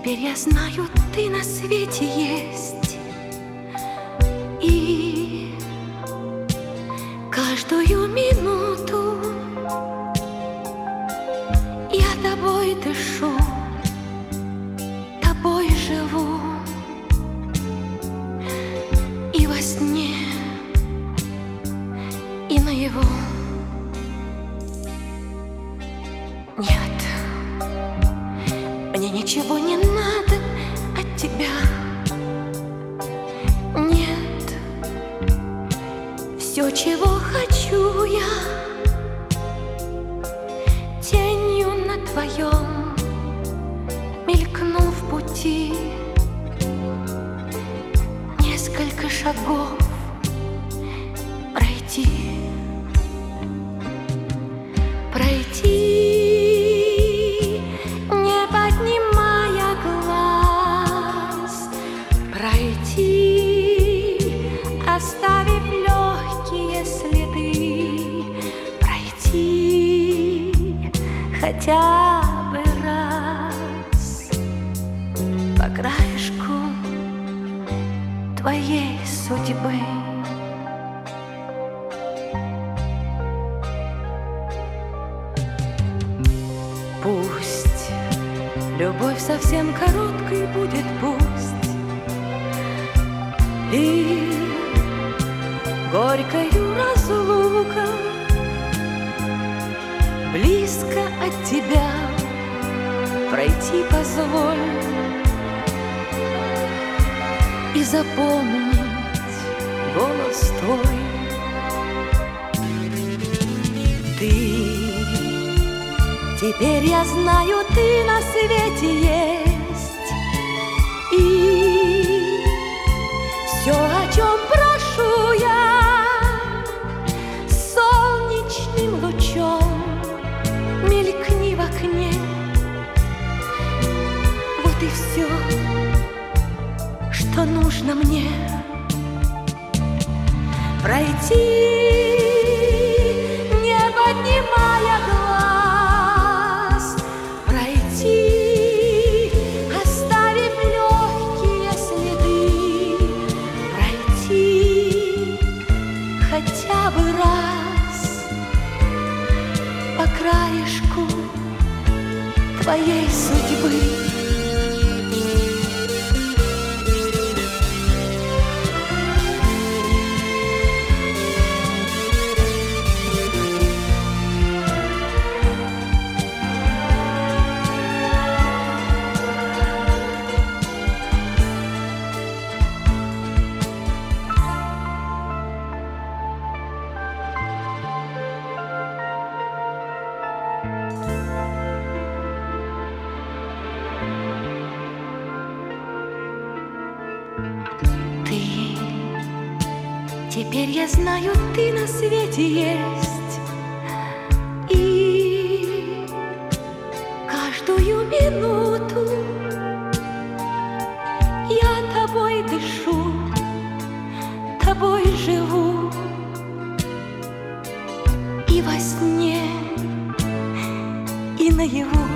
Теперь я знаю, ты на свете есть, и каждую минуту я тобой дышу, тобой живу, и во сне, и наяву. Нет, мне ничего не надо от тебя. Нет, все, чего хочу я, тенью на твоем мелькну в пути. Несколько шагов пройти, не поднимая глаз, пройти, оставив легкие следы, пройти хотя бы раз по краешку твоей судьбы. Пусть любовь совсем короткой будет, пусть и горькою разлука, близко от тебя пройти позволь и запомнить голос твой. Теперь я знаю, ты на свете есть, и все, о чем прошу я, солнечным лучом мелькни в окне. Вот и все, что нужно мне. Пройти, не поднимая глаз, пройти, оставив легкие следы, пройти хотя бы раз по краешку твоей судьбы. Теперь я знаю, ты на свете есть, и каждую минуту я тобой дышу, тобой живу, и во сне, и наяву.